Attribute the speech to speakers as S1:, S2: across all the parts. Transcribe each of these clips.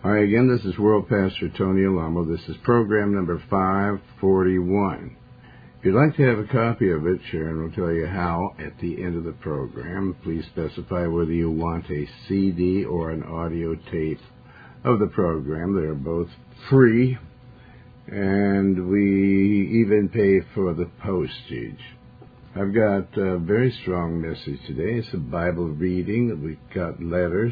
S1: Hi again, this is World Pastor Tony Alamo. This is program number 541. If you'd like to have a copy of it, Sharon will tell you how at the end of the program. Please specify whether you want a CD or an audio tape of the program. They're both free, and we even pay for the postage. I've got a very strong message today. It's a Bible reading. We've got letters,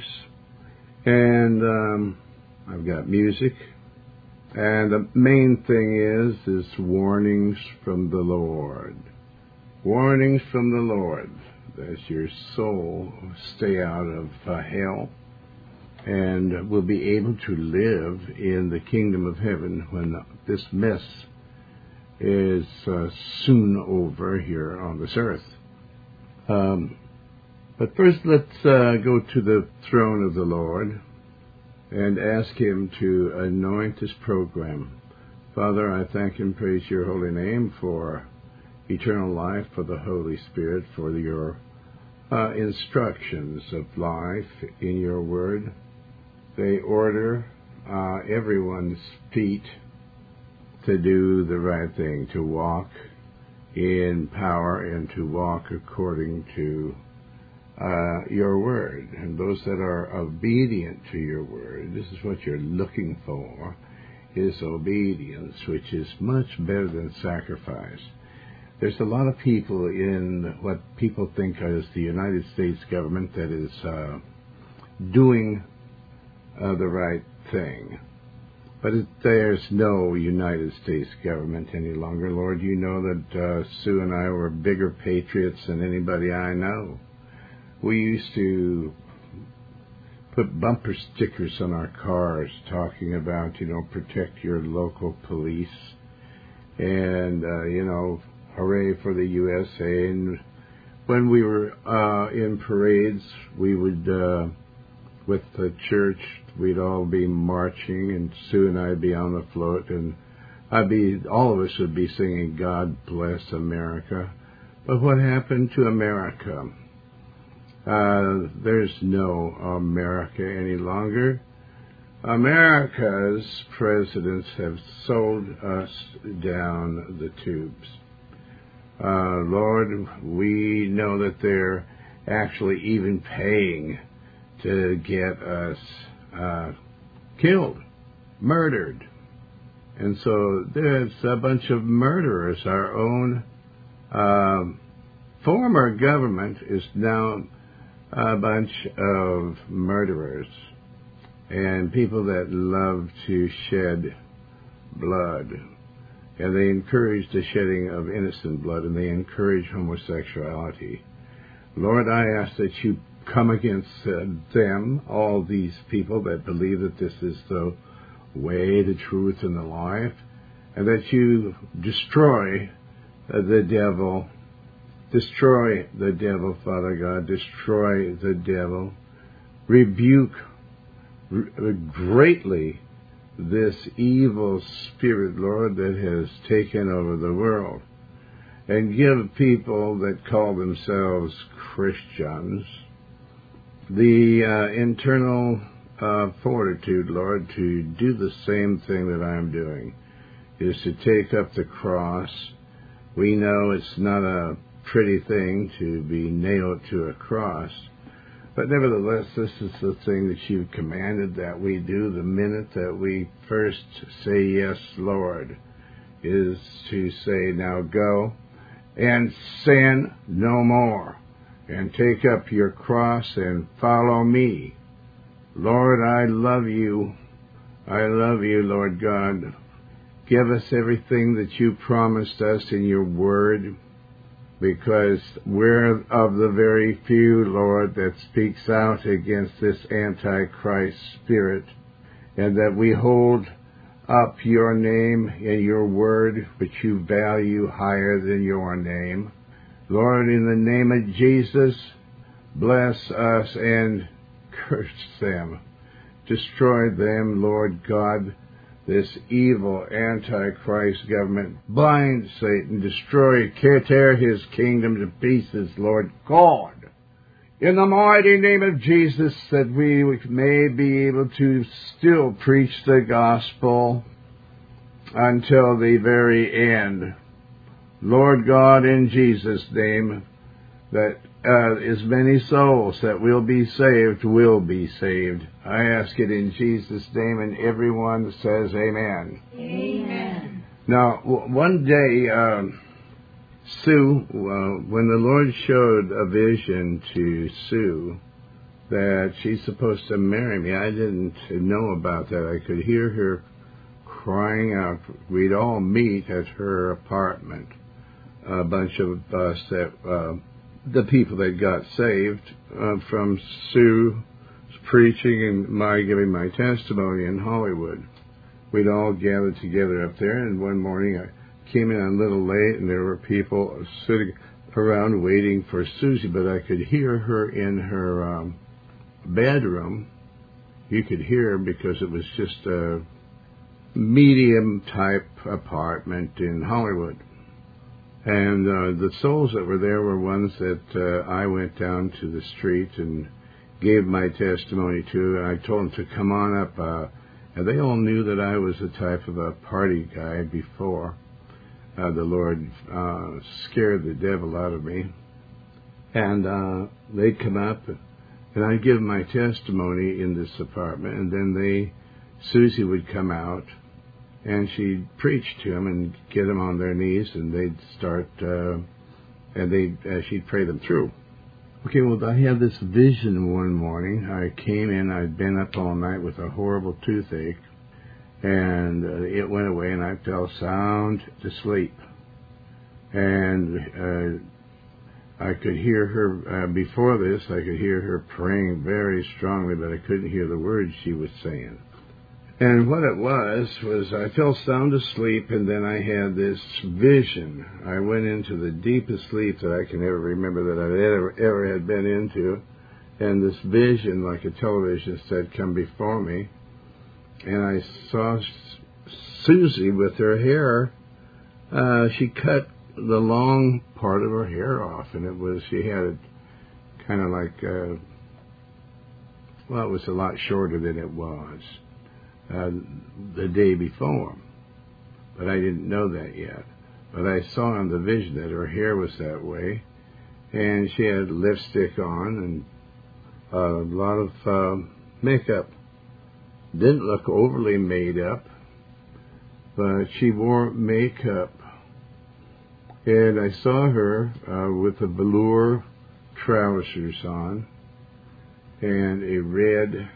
S1: and I've got music, and the main thing is warnings from the Lord. Warnings from the Lord, that your soul stay out of hell and will be able to live in the kingdom of heaven when this mess is soon over here on this earth. But first, let's go to the throne of the Lord and ask Him to anoint this program. Father, I thank and praise your holy name for eternal life, for the Holy Spirit, for your instructions of life in your word. They order everyone's feet to do the right thing, to walk in power and to walk according to your word. And those that are obedient to your word, this is what you're looking for, is obedience, which is much better than sacrifice. There's a lot of people in what people think is the United States government that is doing the right thing. But there's no United States government any longer. Lord, you know that Sue and I were bigger patriots than anybody I know. We used to put bumper stickers on our cars talking about, protect your local police and, hooray for the USA. And when we were in parades, we would, with the church, we'd all be marching, and Sue and I'd be on the float, and all of us would be singing, God Bless America. But what happened to America? There's no America any longer. America's presidents have sold us down the tubes. Lord, we know that they're actually even paying to get us killed, murdered. And so there's a bunch of murderers. Our own former government is now a bunch of murderers and people that love to shed blood. And they encourage the shedding of innocent blood, and they encourage homosexuality. Lord, I ask that you come against them, all these people that believe that this is the way, the truth, and the life, and that you destroy the devil. Destroy the devil, Father God. Destroy the devil. Rebuke greatly this evil spirit, Lord, that has taken over the world. And give people that call themselves Christians the internal fortitude, Lord, to do the same thing that I'm doing, is to take up the cross. We know it's not a pretty thing to be nailed to a cross, but nevertheless, this is the thing that you've commanded that we do the minute that we first say, yes, Lord, is to say, now go and sin no more, and take up your cross and follow me. Lord, I love you. I love you, Lord God. Give us everything that you promised us in your word, because we're of the very few, Lord, that speaks out against this Antichrist spirit, and that we hold up your name and your word, which you value higher than your name. Lord, in the name of Jesus, bless us and curse them. Destroy them, Lord God, this evil Antichrist government. Blind Satan, destroy, tear his kingdom to pieces, Lord God, In the mighty name of Jesus, that we may be able to still preach the gospel until the very end. Lord God, in Jesus' name, that as many souls that will be saved. I ask it in Jesus' name, and everyone says amen.
S2: Amen.
S1: Now, one day, Sue, when the Lord showed a vision to Sue that she's supposed to marry me, I didn't know about that. I could hear her crying out. We'd all meet at her apartment, a bunch of us the people that got saved from Sue's preaching and my giving my testimony in Hollywood. We'd all gathered together up there, and one morning I came in a little late, and there were people sitting around waiting for Susie, but I could hear her in her bedroom. You could hear her because it was just a medium-type apartment in Hollywood. And the souls that were there were ones that I went down to the street and gave my testimony to. And I told them to come on up. And they all knew that I was the type of a party guy before. The Lord scared the devil out of me. And they'd come up, and I'd give my testimony in this apartment. And then Susie would come out, and she'd preach to them and get them on their knees, and they'd start, she'd pray them through. Okay, well, I had this vision one morning. I came in, I'd been up all night with a horrible toothache, and it went away, and I fell sound to sleep. And I could hear her, before this, I could hear her praying very strongly, but I couldn't hear the words she was saying. And what it was I fell sound asleep, and then I had this vision. I went into the deepest sleep that I can ever remember that I've ever had been into. And this vision, like a television set, come before me. And I saw Susie with her hair. She cut the long part of her hair off, and she had it kind of like, it was a lot shorter than it was the day before, but I didn't know that yet. But I saw in the vision that her hair was that way, and she had lipstick on and a lot of makeup. Didn't look overly made up, but she wore makeup. And I saw her with the velour trousers on and a red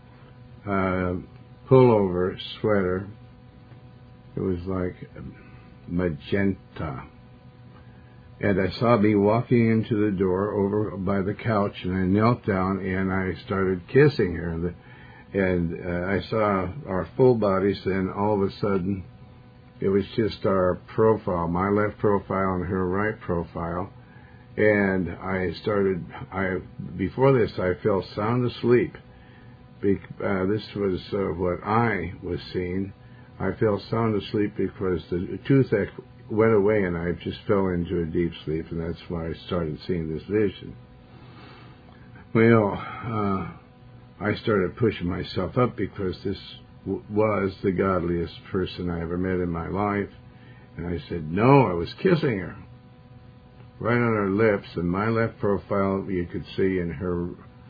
S1: pullover sweater. It was like magenta. And I saw me walking into the door over by the couch, and I knelt down and I started kissing her. And I saw our full bodies, and all of a sudden it was just our profile, my left profile and her right profile. And before this, I fell sound asleep. This was what I was seeing. I fell sound asleep because the toothache went away, and I just fell into a deep sleep, and that's why I started seeing this vision. Well, I started pushing myself up because this was the godliest person I ever met in my life. And I said, no, I was kissing her right on her lips, and my left profile you could see in her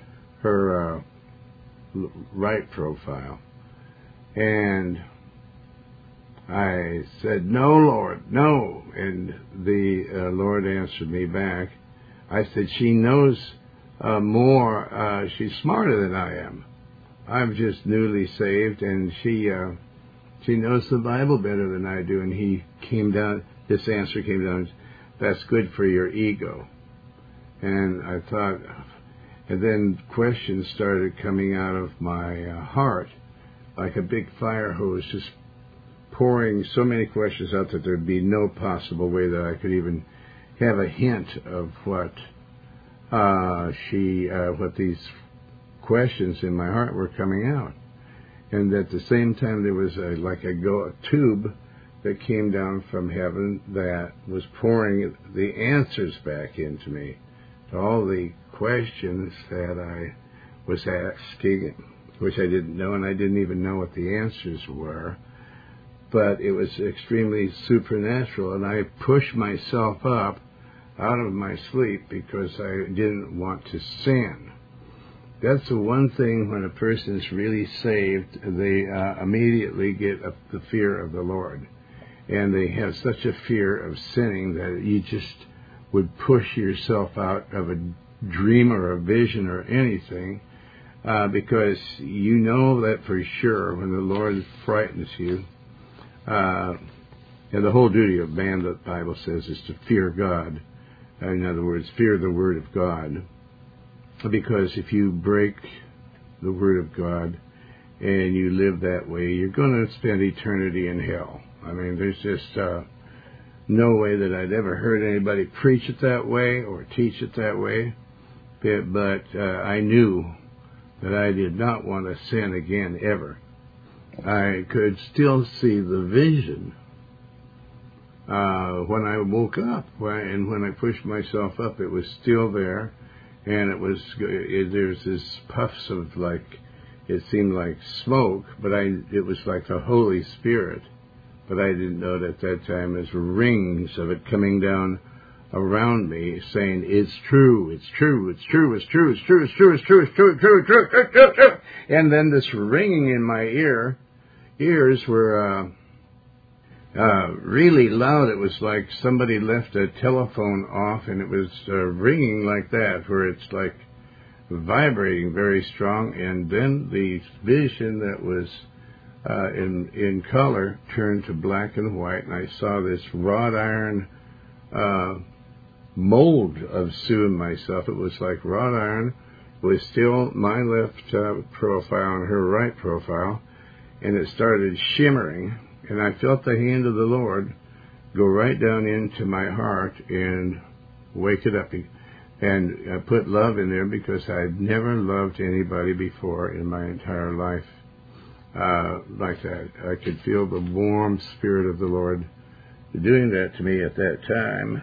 S1: right profile. And I said, no, Lord, no. And the Lord answered me back. I said, she knows more. She's smarter than I am. I'm just newly saved, and she knows the Bible better than I do. And this answer came down, that's good for your ego. And I thought, and then questions started coming out of my heart, like a big fire hose, just pouring so many questions out that there'd be no possible way that I could even have a hint of what these questions in my heart were coming out. And at the same time, there was a tube that came down from heaven that was pouring the answers back into me. to all the questions that I was asking, which I didn't know, and I didn't even know what the answers were. But it was extremely supernatural, and I pushed myself up out of my sleep because I didn't want to sin. That's the one thing when a person is really saved, they immediately get the fear of the Lord. And they have such a fear of sinning that you just would push yourself out of a dream or a vision or anything, because you know that for sure when the Lord frightens you. And the whole duty of man, the Bible says, is to fear God. In other words, fear the Word of God. Because if you break the Word of God and you live that way, you're going to spend eternity in hell. I mean, there's just no way that I'd ever heard anybody preach it that way or teach it that way. But I knew that I did not want to sin again, ever. I could still see the vision when I woke up. And when I pushed myself up, it was still there. And there's this puffs of it seemed like smoke, but it was like the Holy Spirit. But I didn't know that at that time as rings of it coming down around me saying, it's true, it's true, it's true, it's true, it's true, it's true, it's true, it's true, it's true, it's true, it's true, it's true, it's true. And then this ringing in my ears were really loud. It was like somebody left a telephone off and it was ringing like that, where it's like vibrating very strong. And then the vision that was in color turned to black and white, and I saw this wrought iron mold of Sue and myself. It was like wrought iron. It was still my left profile and her right profile, and it started shimmering, and I felt the hand of the Lord go right down into my heart and wake it up, and put love in there, because I'd never loved anybody before in my entire life like that. I could feel the warm Spirit of the Lord doing that to me at that time.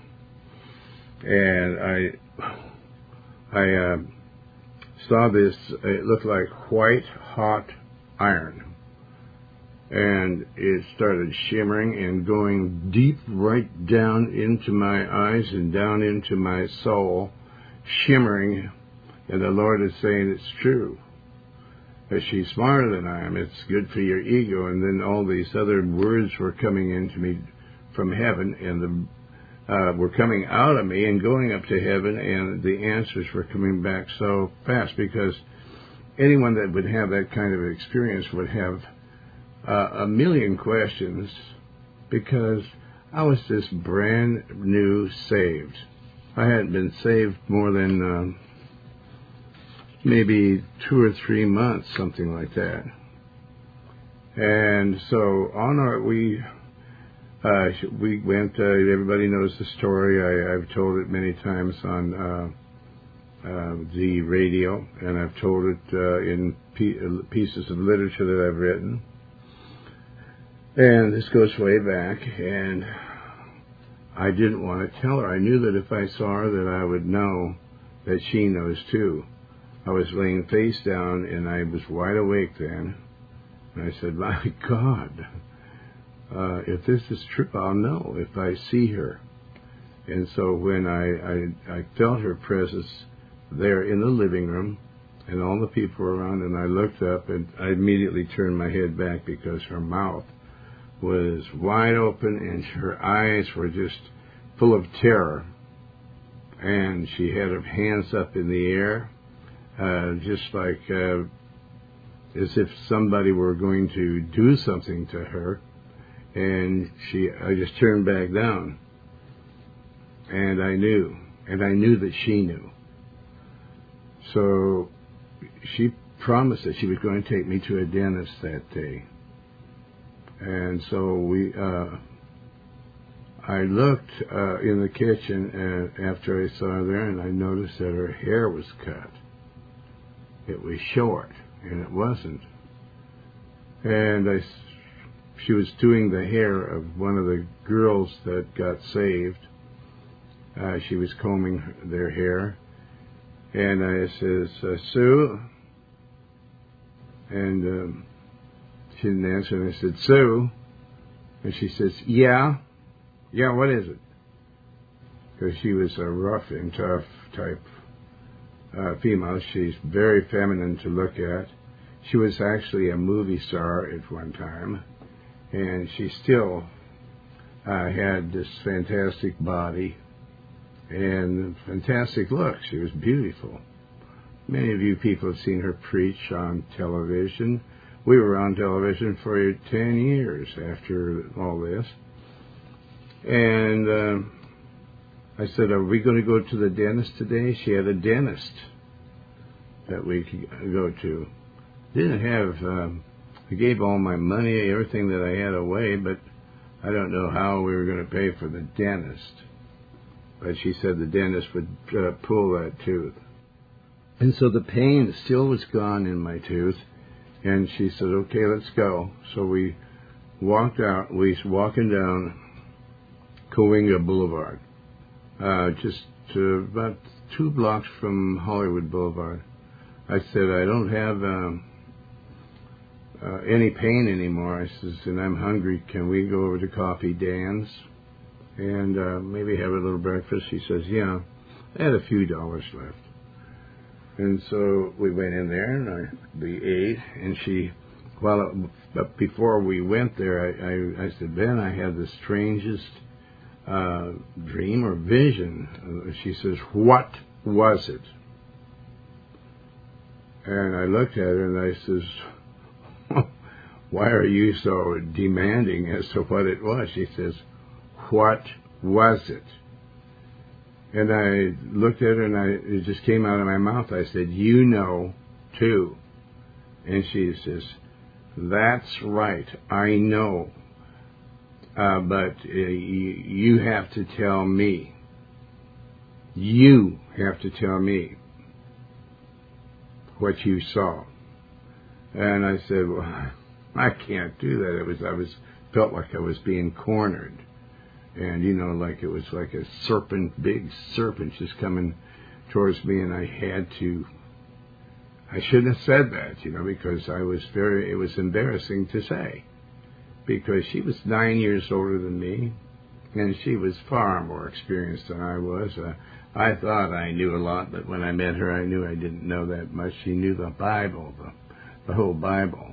S1: And I saw this, it looked like white hot iron. And it started shimmering and going deep right down into my eyes and down into my soul, shimmering. And the Lord is saying, it's true. That she's smarter than I am. It's good for your ego. And then all these other words were coming into me from heaven, and were coming out of me and going up to heaven, and the answers were coming back so fast, because anyone that would have that kind of experience would have a million questions, because I was just brand new saved. I hadn't been saved more than maybe 2 or 3 months, something like that. And so we went, everybody knows the story. I've told it many times on the radio, and I've told it in pieces of literature that I've written. And this goes way back, and I didn't want to tell her. I knew that if I saw her, that I would know that she knows too. I was laying face down, and I was wide awake then. And I said, my God, if this is true, I'll know if I see her. And so when I felt her presence there in the living room, and all the people were around, and I looked up, and I immediately turned my head back, because her mouth was wide open, and her eyes were just full of terror. And she had her hands up in the air, just like as if somebody were going to do something to her. And I just turned back down. And I knew that she knew. So she promised that she was going to take me to a dentist that day. And so I looked in the kitchen after I saw her there, and I noticed that her hair was cut. It was short, and it wasn't. And she was doing the hair of one of the girls that got saved. She was combing their hair. And I says, Sue? And she didn't answer. And I said, Sue? And she says, yeah. Yeah, what is it? Because she was a rough and tough type female. She's very feminine to look at. She was actually a movie star at one time. And she still had this fantastic body and fantastic looks. She was beautiful. Many of you people have seen her preach on television. We were on television for 10 years after all this. And I said, are we going to go to the dentist today? She had a dentist that we could go to. Didn't have, I gave all my money, everything that I had away, but I don't know how we were going to pay for the dentist. But she said the dentist would pull that tooth. And so the pain still was gone in my tooth. And she said, okay, let's go. So we walked out. We was walking down Cahuenga Boulevard, just about 2 blocks from Hollywood Boulevard. I said, I don't have any pain anymore. I says, and I'm hungry. Can we go over to Coffee Dan's and maybe have a little breakfast? She says, yeah. I had a few dollars left. And so we went in there, and we ate, and she, but before we went there, I said, Ben, I had the strangest dream or vision. She says, what was it? And I looked at her, and I says, why are you so demanding as to what it was? She says, what was it? And I looked at her, and it just came out of my mouth. I said, you know, too. And she says, that's right, I know. But you have to tell me. You have to tell me what you saw. And I said, well, I can't do that. I felt like I was being cornered. And, you know, like it was like a serpent, big serpent just coming towards me, and I shouldn't have said that, you know, because it was embarrassing to say. Because she was 9 years older than me, and she was far more experienced than I was. I thought I knew a lot, but when I met her, I knew I didn't know that much. She knew the Bible, the whole Bible.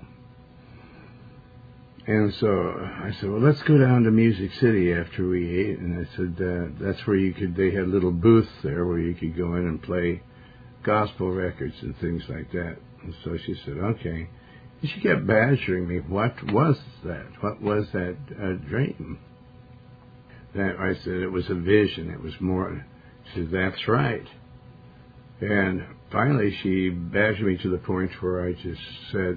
S1: And so I said, well, let's go down to Music City after we ate. And I said, that's where they had little booths there where you could go in and play gospel records and things like that. And so she said, okay. And she kept badgering me, what was that? What was that dream? That I said, it was a vision. It was more. She said, that's right. And finally she badgered me to the point where I just said,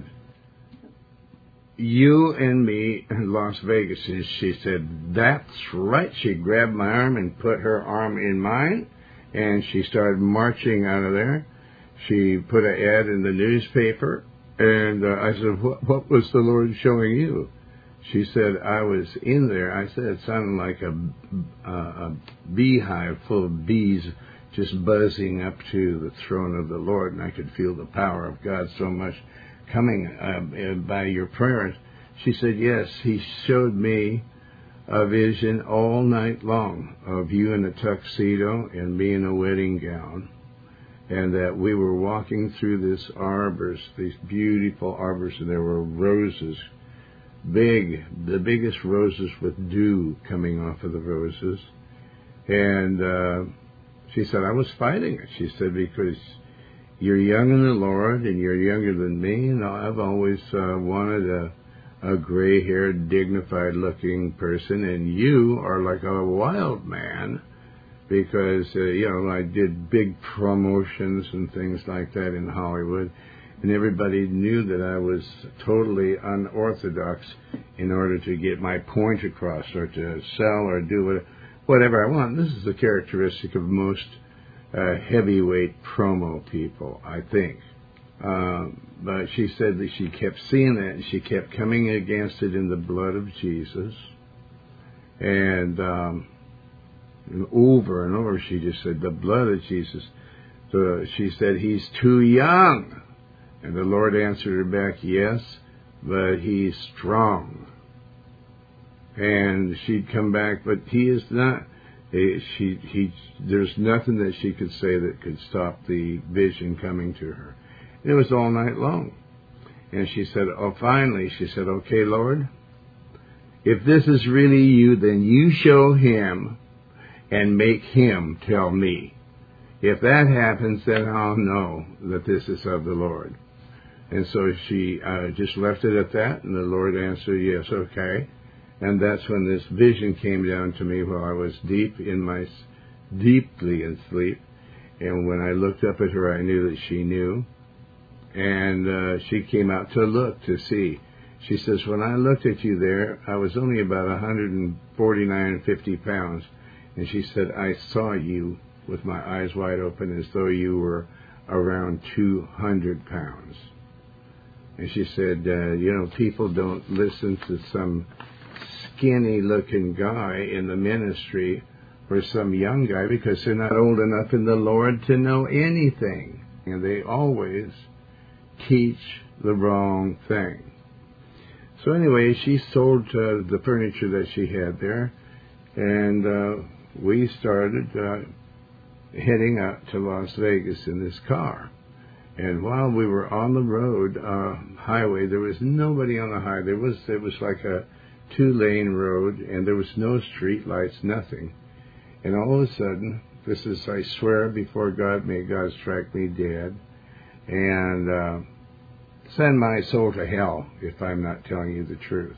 S1: you and me in Las Vegas. And she said, that's right. She grabbed my arm and put her arm in mine, and she started marching out of there. She put an ad in the newspaper, and I said, what was the Lord showing you? She said, I was in there. I said, it sounded like a beehive full of bees just buzzing up to the throne of the Lord, and I could feel the power of God so much coming by your prayers. She said, yes, he showed me a vision all night long of you in a tuxedo and me in a wedding gown, and that we were walking through this arbors, these beautiful arbors, and there were roses, the biggest roses with dew coming off of the roses. And she said, I was fighting it. She said, because you're young in the Lord, and you're younger than me, and I've always wanted a gray-haired, dignified-looking person, and you are like a wild man, because, I did big promotions and things like that in Hollywood, and everybody knew that I was totally unorthodox in order to get my point across, or to sell, or do whatever I want. This is a characteristic of most heavyweight promo people, I think. But she said that she kept seeing that, and she kept coming against it in the blood of Jesus. And And over, she just said, the blood of Jesus. So she said, he's too young. And the Lord answered her back, yes, but he's strong. And she'd come back, but he is not. There's nothing that she could say that could stop the vision coming to her. And it was all night long. And she said, finally, she said, okay, Lord, if this is really you, then you show him and make him tell me. If that happens, then I'll know that this is of the Lord. And so she just left it at that, and the Lord answered, yes, okay. And that's when this vision came down to me while I was deeply in sleep. And when I looked up at her, I knew that she knew. And she came out to look, to see. She says, when I looked at you there, I was only about 149, 50 pounds. And she said, I saw you with my eyes wide open as though you were around 200 pounds. And she said, people don't listen to some skinny-looking guy in the ministry or some young guy because they're not old enough in the Lord to know anything. And they always teach the wrong thing. So anyway, she sold the furniture that she had there, and we started heading out to Las Vegas in this car. And while we were on the road, highway, there was nobody on the highway. It was like a 2-lane road, and there was no street lights, nothing. And all of a sudden, this is, I swear before God, may God strike me dead, and send my soul to hell if I'm not telling you the truth.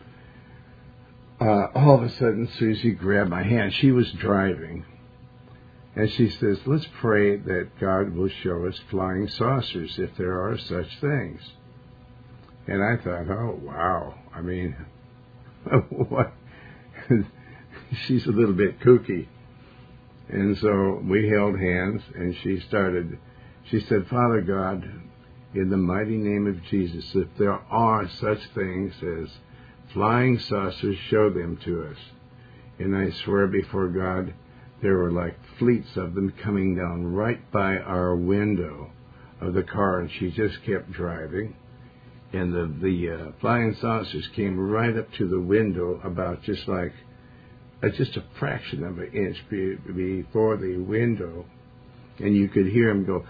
S1: All of a sudden, Susie grabbed my hand. She was driving. And she says, let's pray that God will show us flying saucers if there are such things. And I thought, oh, wow. I mean, what? She's a little bit kooky. And so we held hands, and she said, Father God, in the mighty name of Jesus, if there are such things as flying saucers, show them to us. And I swear before God, there were like fleets of them coming down right by our window of the car, and she just kept driving. And the flying saucers came right up to the window, about just a fraction of an inch before the window, and you could hear them go,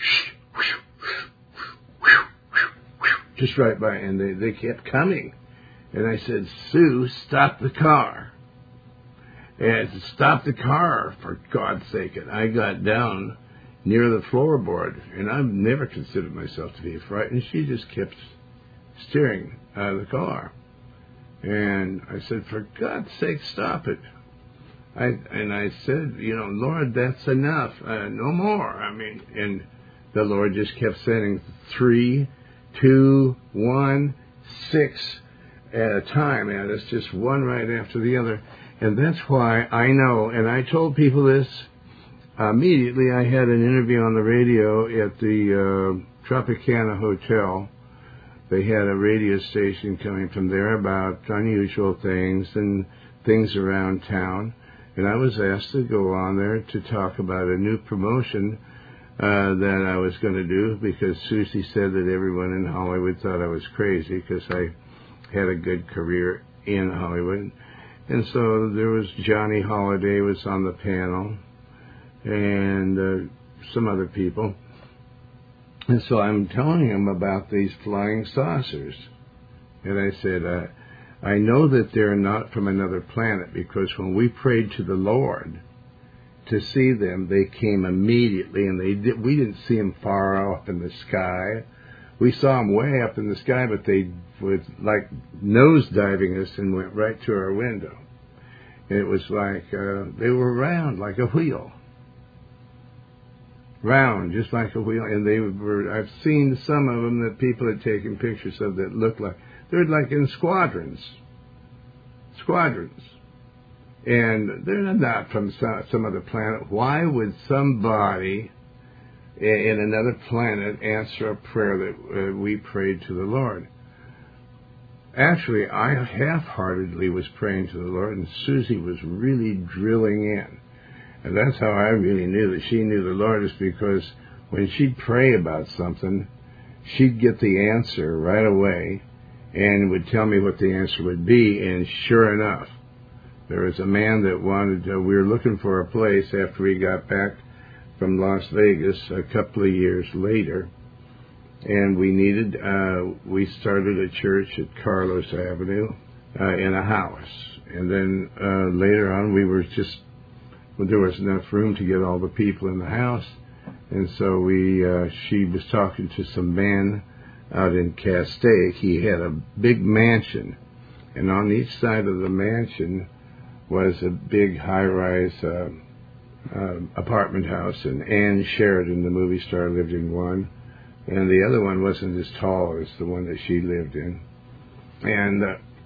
S1: just right by, and they kept coming. And I said, Sue, stop the car. And stop the car, for God's sake. And I got down near the floorboard, and I've never considered myself to be frightened. She just kept steering out of the car. And I said, for God's sake, stop it. And I said, Lord, that's enough. No more. And the Lord just kept saying 3, 2, 1, 6 at a time at us, just one right after the other. And that's why I know, and I told people this immediately. I had an interview on the radio at the Tropicana Hotel. They had a radio station coming from there about unusual things and things around town. And I was asked to go on there to talk about a new promotion that I was going to do, because Susie said that everyone in Hollywood thought I was crazy because I had a good career in Hollywood. And so there was Johnny Holiday was on the panel, and some other people. And so I'm telling him about these flying saucers. And I said, I know that they're not from another planet, because when we prayed to the Lord to see them, they came immediately, and we didn't see them far up in the sky. We saw them way up in the sky, but they was like nosediving us and went right to our window. And it was like they were round like a wheel. Round, just like a wheel. And I've seen some of them that people had taken pictures of that looked like, they're like in squadrons. Squadrons. And they're not from some other planet. Why would somebody in another planet answer a prayer that we prayed to the Lord? Actually, I half-heartedly was praying to the Lord, and Susie was really drilling in. And that's how I really knew that she knew the Lord, is because when she'd pray about something, she'd get the answer right away and would tell me what the answer would be. And sure enough, there was a man that wanted, we were looking for a place after we got back from Las Vegas a couple of years later. And we started a church at Carlos Avenue in a house. And then later on, there was enough room to get all the people in the house. And so she was talking to some man out in Castaic. He had a big mansion. And on each side of the mansion was a big high-rise apartment house. And Ann Sheridan, the movie star, lived in one. And the other one wasn't as tall as the one that she lived in. And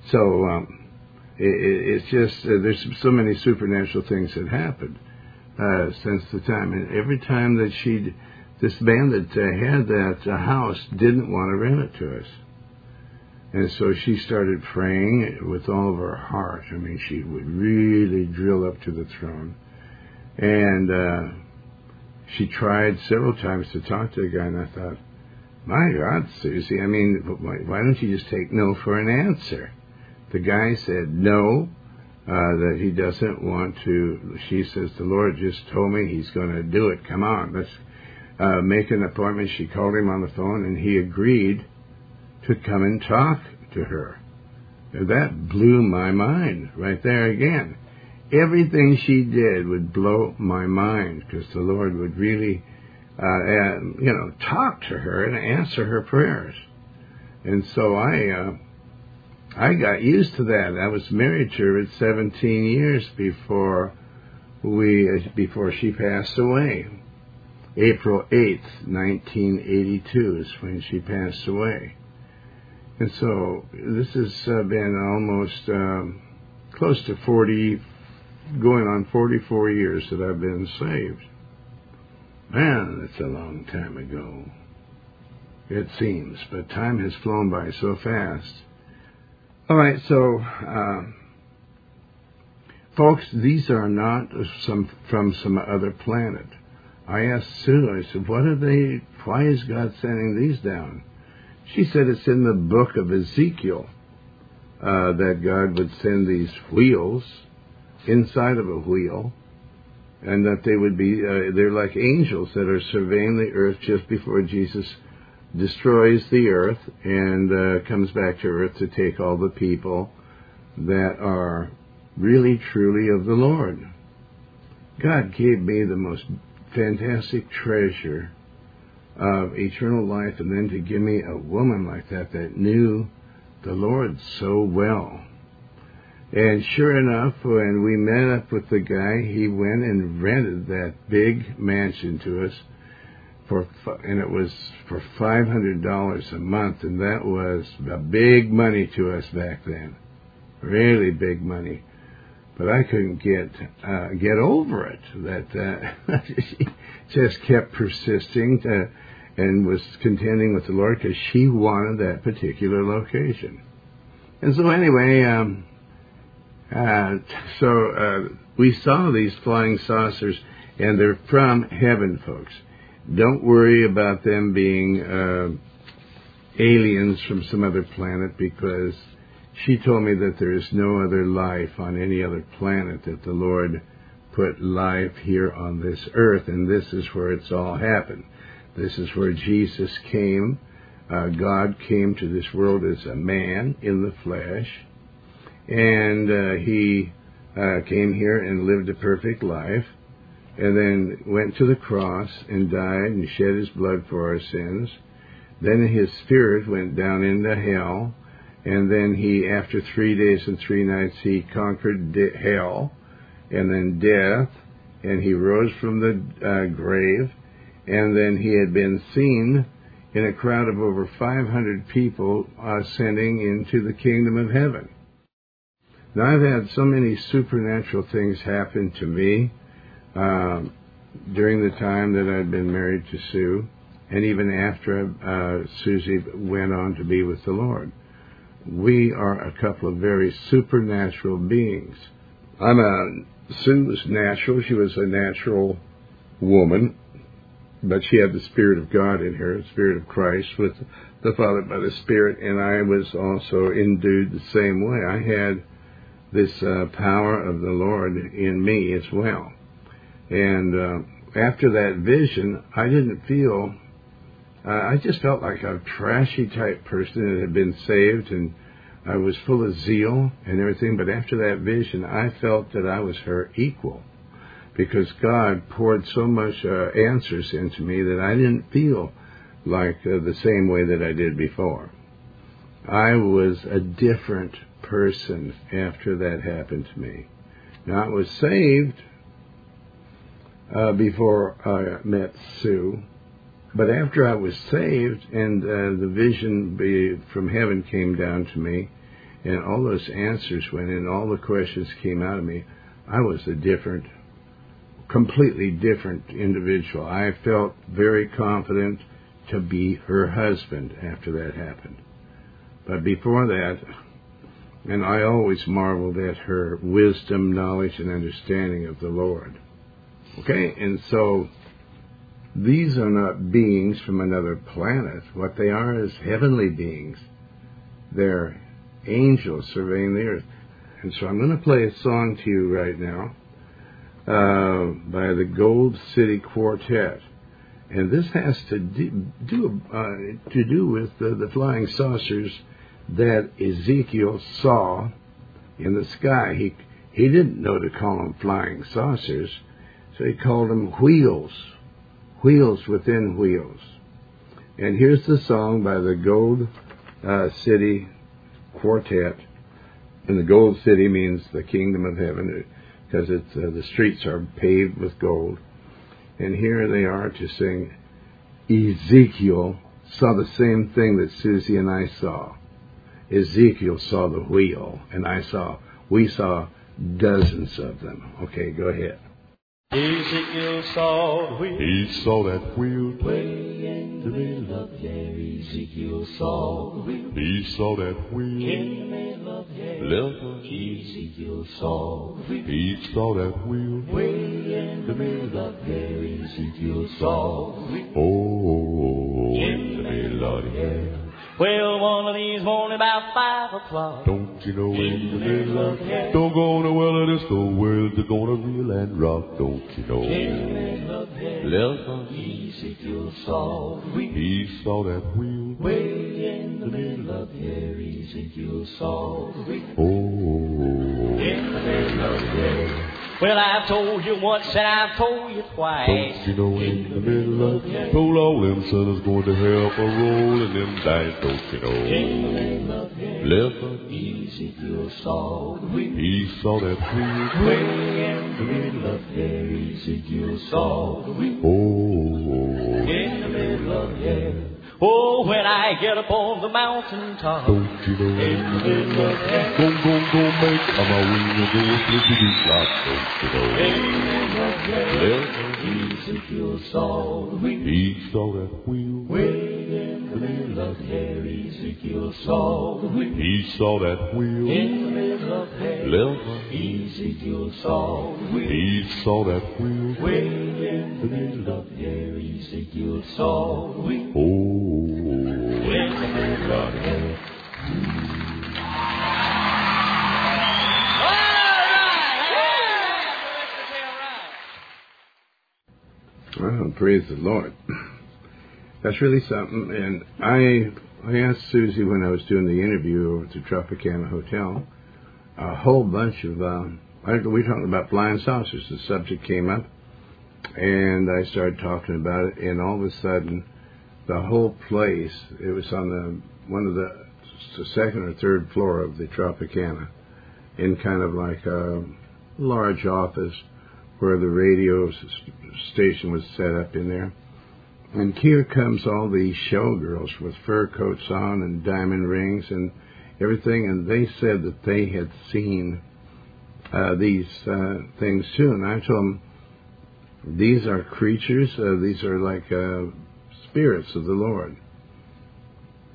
S1: it's just, there's so many supernatural things that happened since the time. And every time that this man that had that house didn't want to rent it to us. And so she started praying with all of her heart. I mean, she would really drill up to the throne. And she tried several times to talk to the guy, and I thought, my God, Susie, I mean, why don't you just take no for an answer? The guy said no, that he doesn't want to. She says, the Lord just told me he's going to do it. Come on, let's make an appointment. She called him on the phone, and he agreed to come and talk to her. That blew my mind right there again. Everything she did would blow my mind, because the Lord would really talk to her and answer her prayers. And so I got used to that. I was married to her at 17 years before she passed away. April 8th, 1982 is when she passed away. And so this has been almost close to 40, going on 44 years that I've been saved. Man, that's a long time ago. It seems, but time has flown by so fast. All right, so, folks, these are not from some other planet. I asked Sue, I said, why is God sending these down? She said it's in the book of Ezekiel that God would send these wheels inside of a wheel, and that they would be, they're like angels that are surveying the earth just before Jesus destroys the earth and comes back to earth to take all the people that are really, truly of the Lord. God gave me the most fantastic treasure of eternal life, and then to give me a woman like that knew the Lord so well. And sure enough, when we met up with the guy, he went and rented that big mansion to us, and it was for $500 a month, and that was big money to us back then, really big money. But I couldn't get over it. That she just kept persisting and was contending with the Lord because she wanted that particular location. And so anyway, we saw these flying saucers, and they're from heaven, folks. Don't worry about them being aliens from some other planet, because she told me that there is no other life on any other planet, that the Lord put life here on this earth, and this is where it's all happened. This is where Jesus came. God came to this world as a man in the flesh, and he came here and lived a perfect life, and then went to the cross and died and shed his blood for our sins. Then his spirit went down into hell, and then he, after 3 days and 3 nights, he conquered hell and then death, and he rose from the grave, and then he had been seen in a crowd of over 500 people ascending into the kingdom of heaven. Now, I've had so many supernatural things happen to me during the time that I'd been married to Sue, and even after Susie went on to be with the Lord. we are a couple of very supernatural beings. Sue was natural. She was a natural woman, but she had the Spirit of God in her, the Spirit of Christ, with the Father by the Spirit, and I was also endued the same way. I had this power of the Lord in me as well. And after that vision, I didn't feel, I just felt like a trashy type person that had been saved, and I was full of zeal and everything, but after that vision, I felt that I was her equal, because God poured so much answers into me that I didn't feel like the same way that I did before. I was a different person after that happened to me. Now, I was saved before I met Sue, but after I was saved and the vision from heaven came down to me and all those answers went in, all the questions came out of me, I was a different, completely different individual. I felt very confident to be her husband after that happened. But before that, and I always marveled at her wisdom, knowledge, and understanding of the Lord. Okay, and so these are not beings from another planet. What they are is heavenly beings. They're angels surveying the earth. And so I'm going to play a song to you right now by the Gold City Quartet. And this has to do with the flying saucers that Ezekiel saw in the sky. He didn't know to call them flying saucers, so he called them wheels, wheels within wheels. And here's the song by the Gold City Quartet. And the Gold City means the kingdom of heaven, because it's the streets are paved with gold. And here they are to sing, Ezekiel saw the same thing that Susie and I saw. Ezekiel saw the wheel, and we saw dozens of them. Okay, go ahead.
S2: Ezekiel saw the wheel.
S3: He saw that wheel
S2: Way in the middle of there, Ezekiel saw the wheel.
S3: He saw that wheel
S2: In the middle of there, Ezekiel saw the wheel.
S3: He saw that wheel
S2: Way in the middle of there, Ezekiel saw the wheel.
S3: Oh, in the middle of the air.
S2: Well, one of these morning about 5 o'clock.
S3: Don't you know in the middle of the air. Don't go to well of this the world they're gonna reel and rock. Don't you know?
S2: In the middle of there,
S3: Listen,
S2: Ezekiel saw the wheel.
S3: he saw that wheel.
S2: Way in the middle of there, Ezekiel saw the wheel.
S3: Oh,
S2: In the middle of there. Well, I've told you once and I've told you twice.
S3: don't you know in the middle of the air. Told all them sinners going to hell for rolling them dice. Don't you know?
S2: In the middle of there,
S3: Listen,
S2: Ezekiel saw the wheel.
S3: he saw that wheel.
S2: Way in the middle of there, Ezekiel saw the wheel.
S3: Oh,
S2: In the middle of there. Oh, when I get up on the mountain top.
S3: don't you know in the middle of the air. Go make a my wing and go flippity flop. Don't you know?
S2: In the middle of there,
S3: Listen,
S2: Ezekiel saw the wheel.
S3: he saw that wheel.
S2: Way in the middle of there, Ezekiel saw the wheel.
S3: He saw that wheel.
S2: In the middle of there,
S3: Listen,
S2: Ezekiel saw the wheel.
S3: he saw that wheel.
S2: Way in the middle of there, Ezekiel saw the wheel.
S3: Oh,
S2: In the middle of there.
S1: Well, praise the Lord. That's really something. And I asked Susie when I was doing the interview over at the Tropicana Hotel, a whole bunch of, we talked about flying saucers. The subject came up, and I started talking about it, and all of a sudden, the whole place, it was on the second or third floor of the Tropicana, in kind of like a large office where the radio station was set up in there. And here comes all these showgirls with fur coats on and diamond rings and everything, and they said that they had seen these things too. And I told them, these are creatures, these are like spirits of the Lord.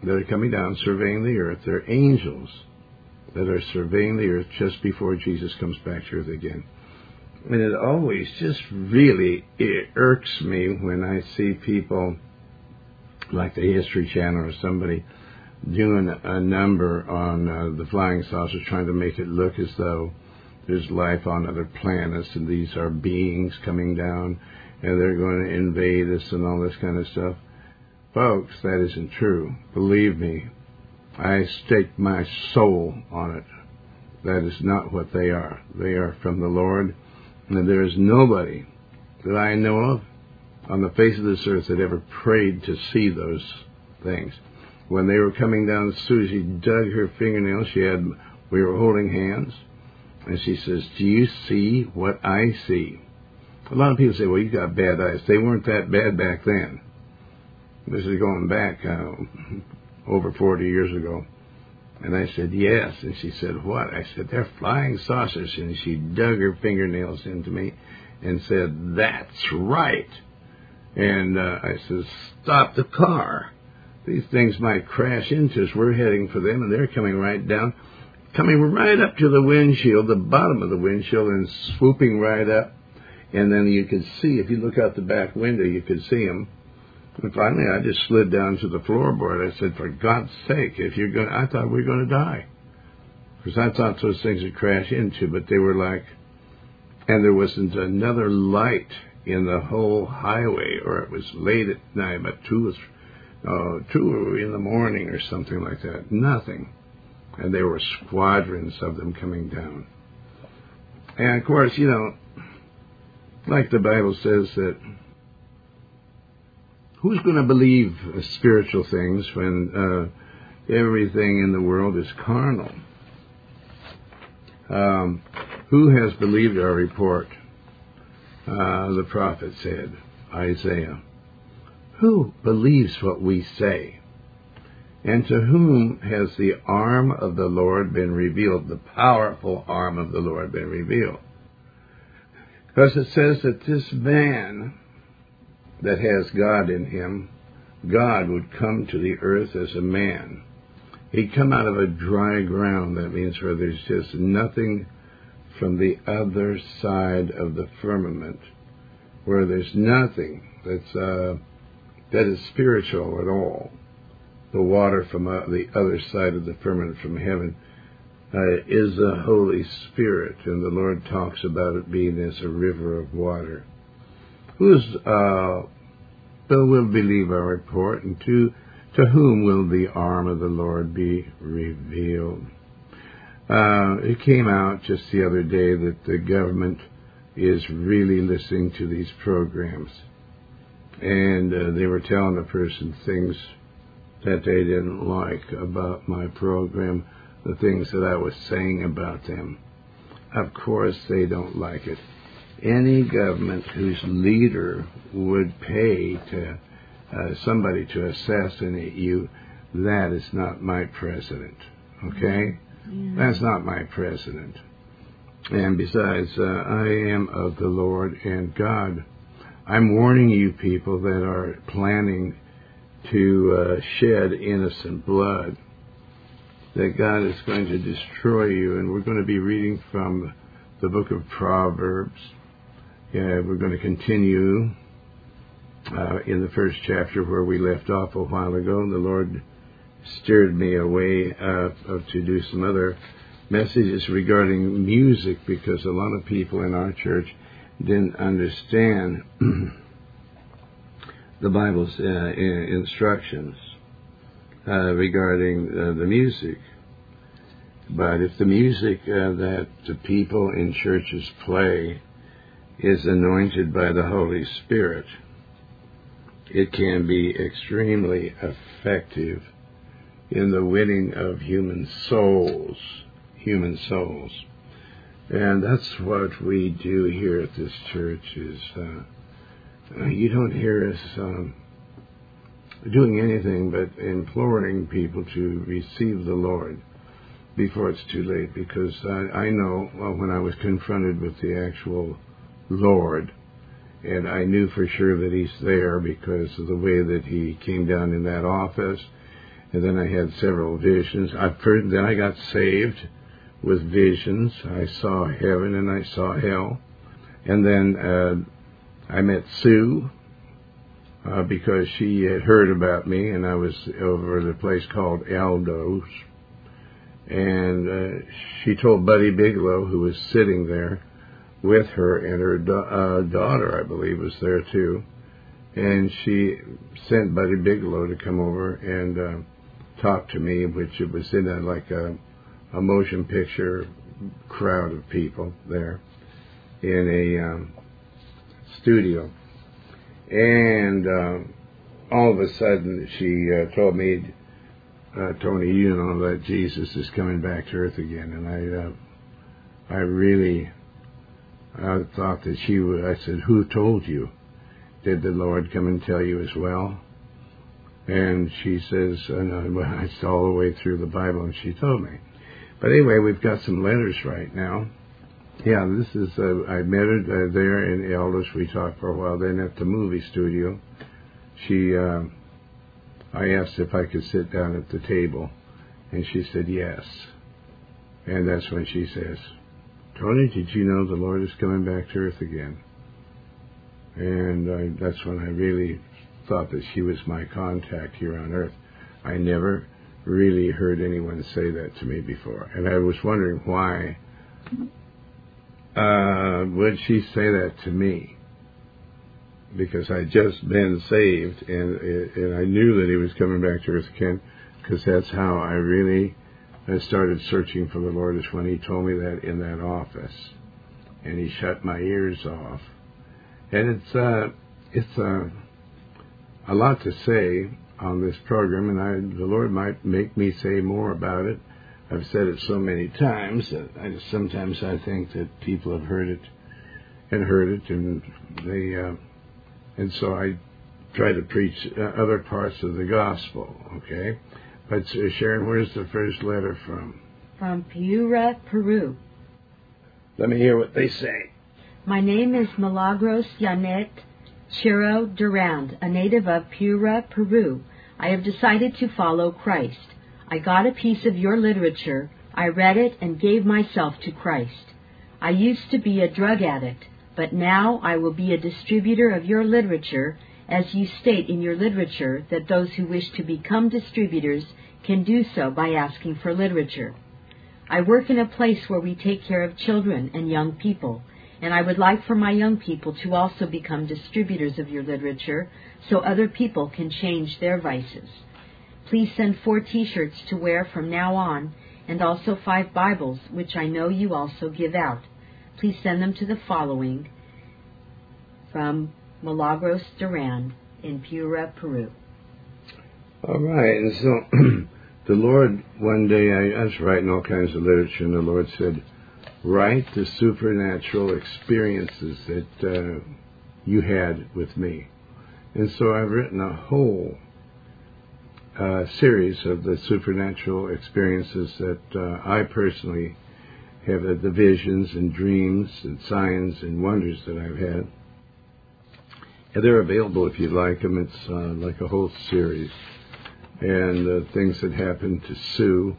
S1: that are coming down, surveying the earth. They're angels that are surveying the earth just before Jesus comes back to earth again. And it always just really irks me when I see people like the History Channel or somebody doing a number on the flying saucers, trying to make it look as though there's life on other planets and these are beings coming down and they're going to invade us and all this kind of stuff. Folks, that isn't true. Believe me, I stake my soul on it. That is not what they are. They are from the Lord, and there is nobody that I know of on the face of this earth that ever prayed to see those things. When they were coming down, Susie dug her fingernails. We were holding hands, and she says, "Do you see what I see?" A lot of people say, "Well, you got bad eyes." They weren't that bad back then. This is going back over 40 years ago. And I said, "Yes." And she said, "What?" I said, "They're flying saucers." And she dug her fingernails into me and said, "That's right." And I said, "Stop the car. These things might crash into us. We're heading for them, and they're coming right down, coming right up to the windshield, the bottom of the windshield, and swooping right up. And then you could see, if you look out the back window, you could see them. And finally, I just slid down to the floorboard. I said, "For God's sake, I thought we were going to die." Because I thought those things would crash into, but they were like, and there wasn't another light in the whole highway, or it was late at night, about 2 in the morning or something like that. Nothing. And there were squadrons of them coming down. And of course, like the Bible says that who's going to believe spiritual things when everything in the world is carnal? Who has believed our report? The prophet said, Isaiah. Who believes what we say? And to whom has the arm of the Lord been revealed, the powerful arm of the Lord been revealed? Because it says that this man that has God in him, God would come to the earth as a man. He'd come out of a dry ground. That means where there's just nothing from the other side of the firmament, where there's nothing that is spiritual at all. The water from the other side of the firmament from heaven is the Holy Spirit, and the Lord talks about it being as a river of water. Who will believe our report, and to whom will the arm of the Lord be revealed? It came out just the other day that the government is really listening to these programs, and they were telling a person things that they didn't like about my program, the things that I was saying about them. Of course they don't like it. Any government whose leader would pay to somebody to assassinate you, that is not my president, okay? Yeah. That's not my president. And besides, I am of the Lord and God. I'm warning you people that are planning to shed innocent blood, that God is going to destroy you. And we're going to be reading from the book of Proverbs. We're going to continue in the first chapter where we left off a while ago. The Lord steered me away to do some other messages regarding music, because a lot of people in our church didn't understand the Bible's instructions regarding the music. But if the music that the people in churches play is anointed by the Holy Spirit, it can be extremely effective in the winning of human souls. And that's what we do here at this church. Is you don't hear us doing anything but imploring people to receive the Lord before it's too late, because I know when I was confronted with the actual Lord, and I knew for sure that He's there because of the way that He came down in that office, And then I had several visions. Then I got saved with visions. I saw heaven and I saw hell. And then I met Sue because she had heard about me, and I was over at a place called Aldo's. And she told Buddy Bigelow, who was sitting there with her, and her daughter, I believe, was there too. And she sent Buddy Bigelow to come over and talk to me, which it was in a motion picture crowd of people there in a studio. And all of a sudden she told me, Tony, you know that Jesus is coming back to earth again. And I really thought that she would. I said, who told you? Did the Lord come and tell you as well? And she says, well, it's all the way through the Bible, and she told me. But anyway, we've got some letters right now. Yeah, this is, I met her there in Elders. We talked for a while. Then at the movie studio, I asked if I could sit down at the table, and she said yes. And that's when she says, Tony, did you know the Lord is coming back to earth again? And that's when I really thought that she was my contact here on earth. I never really heard anyone say that to me before. And I was wondering why would she say that to me? Because I'd just been saved, and I knew that he was coming back to earth again, because that's how I started searching for the Lord, is when he told me that in that office. And he shut my ears off. And it's a lot to say on this program, and the Lord might make me say more about it. I've said it so many times that sometimes I think that people have heard it, and and so I try to preach other parts of the gospel. Okay, but Sharon, where's the first letter from?
S4: From Piura, Peru.
S1: Let me hear what they say.
S4: My name is Milagros Janet Chiro Durand, a native of Piura, Peru. I have decided to follow Christ. I got a piece of your literature. I read it and gave myself to Christ. I used to be a drug addict, but now I will be a distributor of your literature, as you state in your literature that those who wish to become distributors can do so by asking for literature. I work in a place where we take care of children and young people, and I would like for my young people to also become distributors of your literature so other people can change their vices. Please send 4 T-shirts to wear from now on, and also 5 Bibles, which I know you also give out. Please send them to the following, from Milagros Duran in Piura, Peru.
S1: All right, and so the Lord, one day, I was writing all kinds of literature, and the Lord said, write the supernatural experiences that you had with me. And so I've written a whole series of the supernatural experiences that I personally have, the visions and dreams and signs and wonders that I've had. And they're available if you'd like them. It's like a whole series. And things that happened to Sue.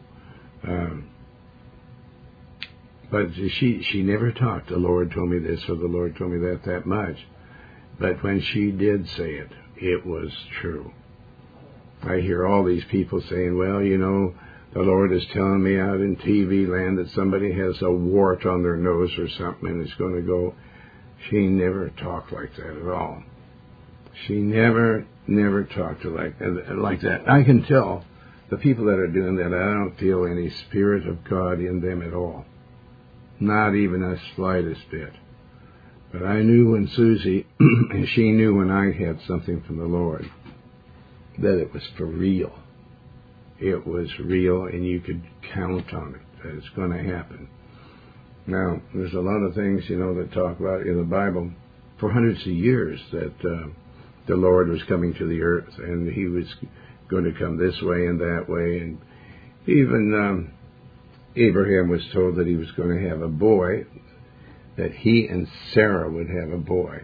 S1: But she never talked, the Lord told me this or the Lord told me that much. But when she did say it, it was true. I hear all these people saying, well, you know, the Lord is telling me out in TV land that somebody has a wart on their nose or something and it's going to go. She never talked like that at all. She never talked like that. I can tell the people that are doing that, I don't feel any Spirit of God in them at all. Not even a slightest bit. But I knew when Susie, and she knew when I had something from the Lord, that it was for real. It was real, and you could count on it, that it's going to happen. Now, there's a lot of things, you know, that talk about in the Bible for hundreds of years that the Lord was coming to the earth, and he was going to come this way and that way, and even Abraham was told that he was going to have a boy, that he and Sarah would have a boy.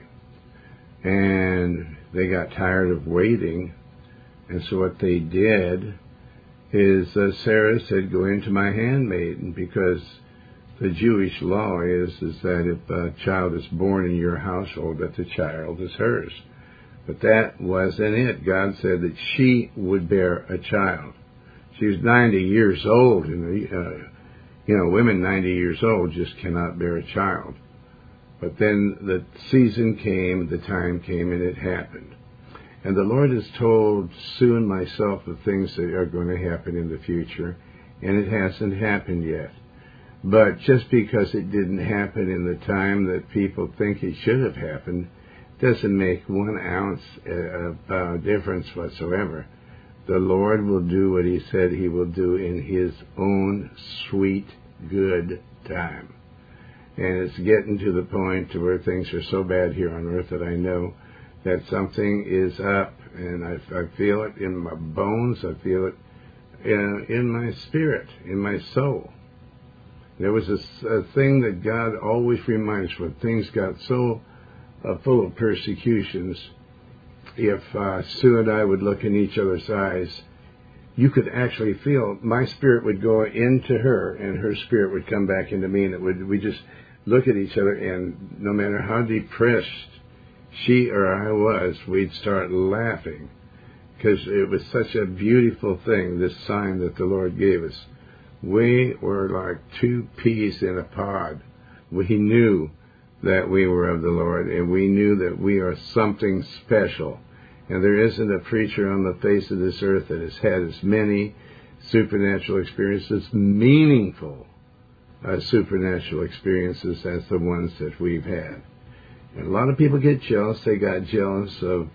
S1: And they got tired of waiting, and so what they did Sarah said, "Go into my handmaiden," because the Jewish law is that if a child is born in your household, that the child is hers. But that wasn't it. God said that she would bear a child. She was 90 years old, and women 90 years old just cannot bear a child. But then the season came, the time came, and it happened. And the Lord has told Sue and myself the things that are going to happen in the future, and it hasn't happened yet. But just because it didn't happen in the time that people think it should have happened, doesn't make 1 ounce of difference whatsoever. The Lord will do what He said He will do in His own sweet, good time. And it's getting to the point to where things are so bad here on earth that I know that something is up, and I feel it in my bones, I feel it in my spirit, in my soul. There was a thing that God always reminds when things got so full of persecutions. If Sue and I would look in each other's eyes, you could actually feel my spirit would go into her, and her spirit would come back into me, and we just look at each other, and no matter how depressed she or I was, we'd start laughing, because it was such a beautiful thing, this sign that the Lord gave us. We were like 2 peas in a pod. We knew that we were of the Lord, and we knew that we are something special. And there isn't a preacher on the face of this earth that has had as many supernatural experiences, meaningful supernatural experiences, as the ones that we've had. And a lot of people get jealous. They got jealous of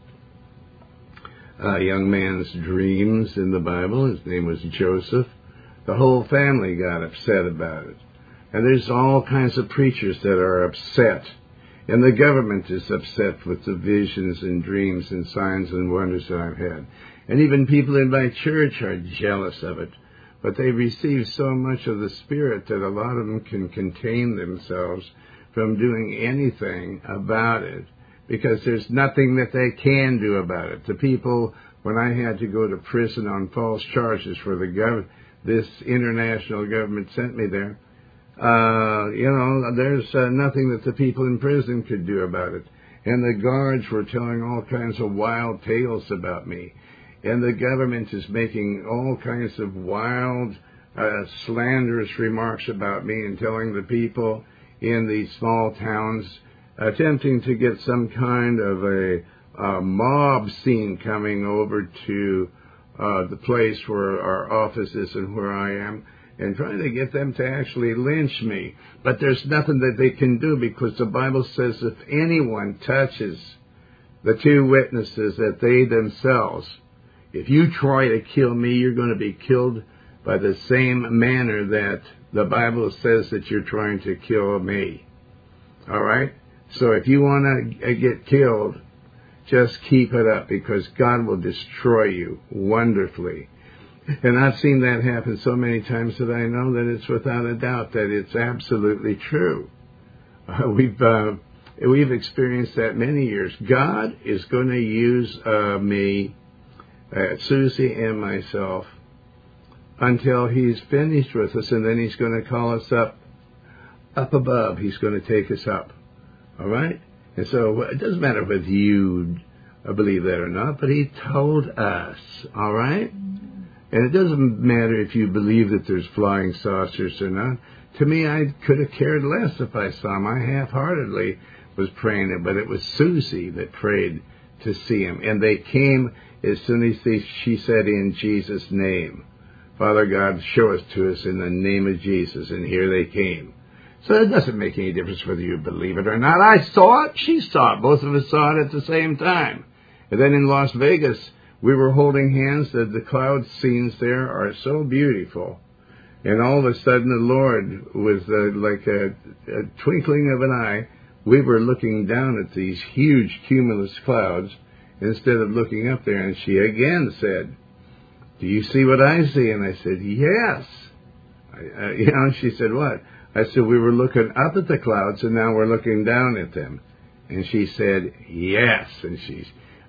S1: a young man's dreams in the Bible. His name was Joseph. The whole family got upset about it. And there's all kinds of preachers that are upset. And the government is upset with the visions and dreams and signs and wonders that I've had. And even people in my church are jealous of it. But they receive so much of the Spirit that a lot of them can contain themselves from doing anything about it, because there's nothing that they can do about it. The people, when I had to go to prison on false charges for this international government sent me there, there's nothing that the people in prison could do about it. And the guards were telling all kinds of wild tales about me. And the government is making all kinds of wild, slanderous remarks about me, and telling the people in these small towns, attempting to get some kind of a mob scene coming over to the place where our office is and where I am, and trying to get them to actually lynch me. But there's nothing that they can do, because the Bible says if anyone touches the 2 witnesses, that they themselves, if you try to kill me, you're going to be killed by the same manner that the Bible says that you're trying to kill me. All right? So if you want to get killed, just keep it up, because God will destroy you wonderfully. And I've seen that happen so many times that I know that it's without a doubt that it's absolutely true. We've experienced that many years. God is going to use me, Susie and myself, until He's finished with us, and then He's going to call us up above. He's going to take us up. All right? And so it doesn't matter whether you believe that or not, but He told us. All right? And it doesn't matter if you believe that there's flying saucers or not. To me, I could have cared less if I saw them. I half-heartedly was praying it, but it was Susie that prayed to see Him. And they came as soon as she said, "In Jesus' name. Father God, show us to us in the name of Jesus." And here they came. So it doesn't make any difference whether you believe it or not. I saw it. She saw it. Both of us saw it at the same time. And then in Las Vegas, we were holding hands. The cloud scenes there are so beautiful. And all of a sudden, the Lord, with like a twinkling of an eye, we were looking down at these huge cumulus clouds instead of looking up there. And she again said, "Do you see what I see?" And I said, "Yes." She said, "What?" I said, "We were looking up at the clouds, and now we're looking down at them." And she said, "Yes." And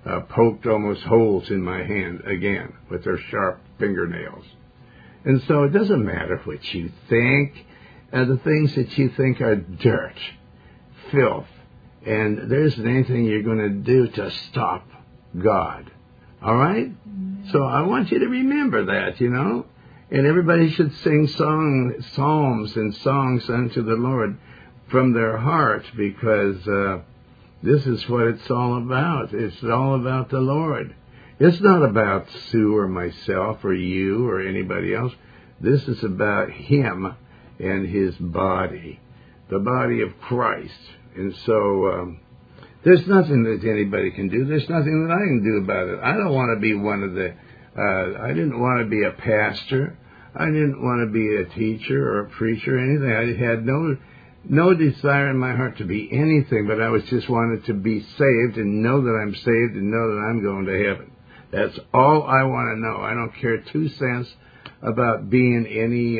S1: poked almost holes in my hand again with their sharp fingernails. And so it doesn't matter what you think. The things that you think are dirt, filth, and there isn't anything you're going to do to stop God. All right? So I want you to remember that, And everybody should sing psalms and songs unto the Lord from their heart, because this is what it's all about. It's all about the Lord. It's not about Sue or myself or you or anybody else. This is about Him and His body, the body of Christ. And so there's nothing that anybody can do. There's nothing that I can do about it. I don't want to be one of the, I didn't want to be a pastor. I didn't want to be a teacher or a preacher or anything. I had no desire in my heart to be anything, but I was just wanted to be saved and know that I'm saved and know that I'm going to heaven. That's all I want to know. I don't care 2 cents about being any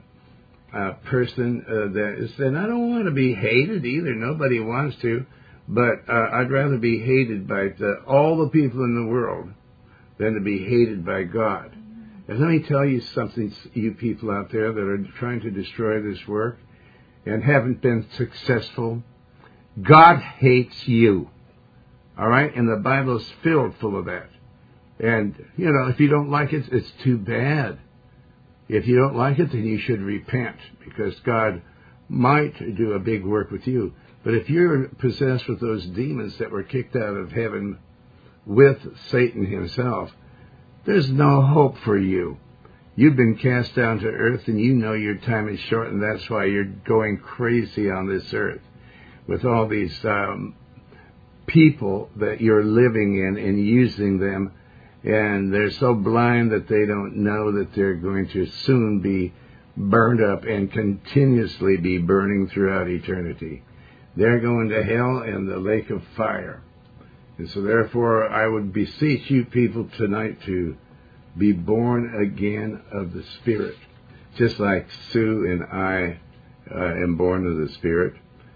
S1: person that is, and I don't want to be hated either. Nobody wants to, but I'd rather be hated by all the people in the world than to be hated by God. And let me tell you something, you people out there that are trying to destroy this work and haven't been successful. God hates you. All right? And the Bible is filled full of that. And, if you don't like it, it's too bad. If you don't like it, then you should repent, because God might do a big work with you. But if you're possessed with those demons that were kicked out of heaven with Satan himself, there's no hope for you. You've been cast down to earth, and you know your time is short, and that's why you're going crazy on this earth with all these people that you're living in and using them, and they're so blind that they don't know that they're going to soon be burned up and continuously be burning throughout eternity. They're going to hell and the lake of fire. And so therefore, I would beseech you people tonight to be born again of the Spirit, just like Sue and I am born of the Spirit.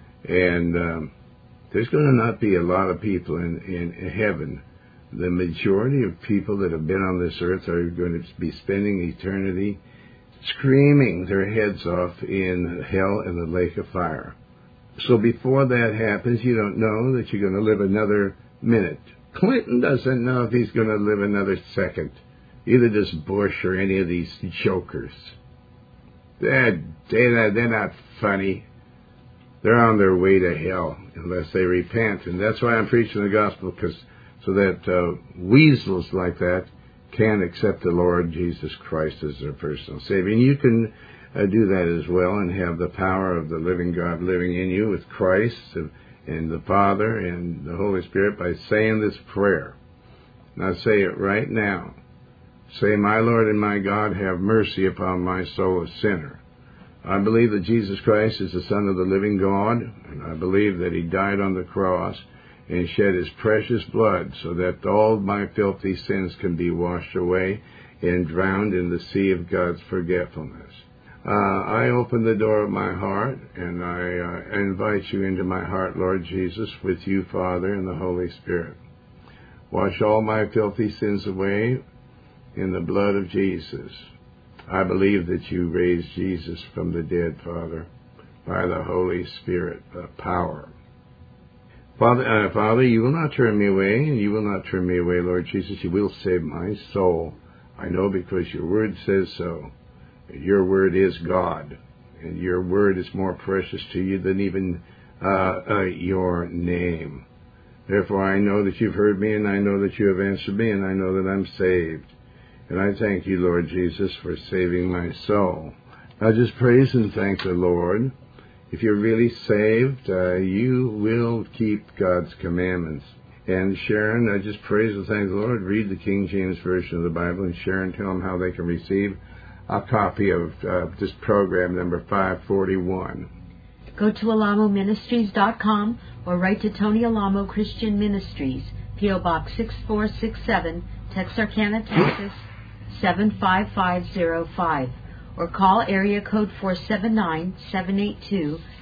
S1: And there's going to not be a lot of people in heaven. The majority of people that have been on this earth are going to be spending eternity screaming their heads off in hell and the lake of fire. So before that happens, you don't know that you're going to live another minute. Clinton doesn't know if he's going to live another second. Either does Bush or any of these jokers. They're not funny. They're on their way to hell unless they repent. And that's why I'm preaching the gospel, so that weasels like that can accept the Lord Jesus Christ as their personal Savior. And you can do that as well and have the power of the living God living in you with Christ and the Father and the Holy Spirit by saying this prayer. Now say it right now. Say, my Lord and my God, have mercy upon my soul, a sinner. I believe that Jesus Christ is the Son of the living God, and I believe that He died on the cross and shed His precious blood so that all my filthy sins can be washed away and drowned in the sea of God's forgetfulness. I open the door of my heart, and I invite you into my heart, Lord Jesus, with you, Father, and the Holy Spirit. Wash all my filthy sins away in the blood of Jesus. I believe that you raised Jesus from the dead, Father, by the Holy Spirit, the power. Father, you will not turn me away, and you will not turn me away, Lord Jesus. You will save my soul. I know, because your word says so. Your word is God, and your word is more precious to you than even your name. Therefore, I know that you've heard me, and I know that you have answered me, and I know that I'm saved. And I thank you, Lord Jesus, for saving my soul. I just praise and thank the Lord. If you're really saved, you will keep God's commandments. And Sharon, I just praise and thank the Lord. Read the King James Version of the Bible, and Sharon, tell them how they can receive a copy of this program, number 541.
S4: Go to alamoministries.com or write to Tony Alamo Christian Ministries, P.O. Box 6467, Texarkana, Texas 75505, or call area code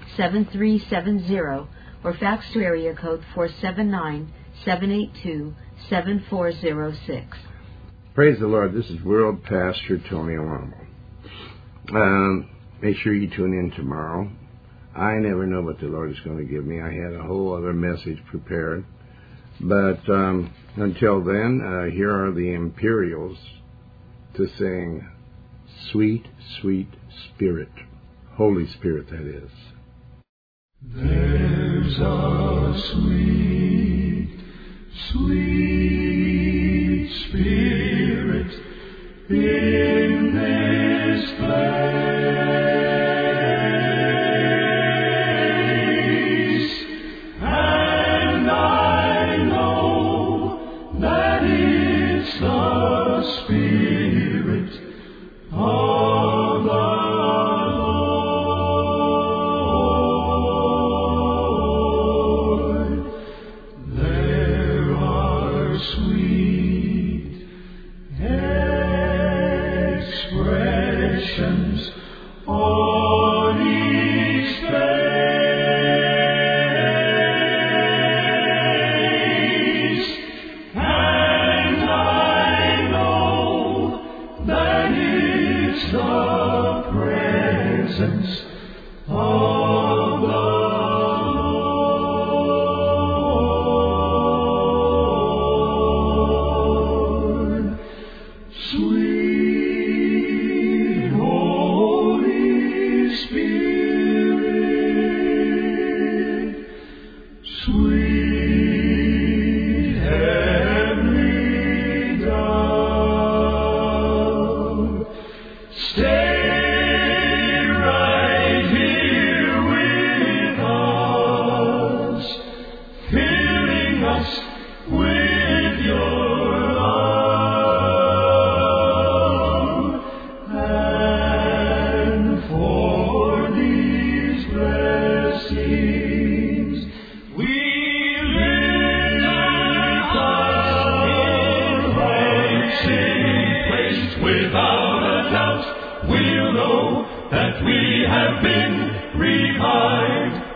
S4: 479-782-7370, or fax to area code 479-782-7370. 7406.
S1: Praise the Lord. This is World Pastor Tony Alamo. Make sure you tune in tomorrow. I never know what the Lord is going to give me. I had a whole other message prepared. But until then, here are the Imperials to sing Sweet, Sweet Spirit. Holy Spirit, that is.
S3: There's a sweet, sweet Spirit in this place, and I know that it's the Spirit of the Lord. There are sweet expressions on each face, and I know that it's the presence of the Lord. Sweet Holy Spirit, sweet heavenly dove, stay right here with us, filling us with your love. And for these blessings, we lift our hearts in place. Without a doubt, we'll know that we have been revived.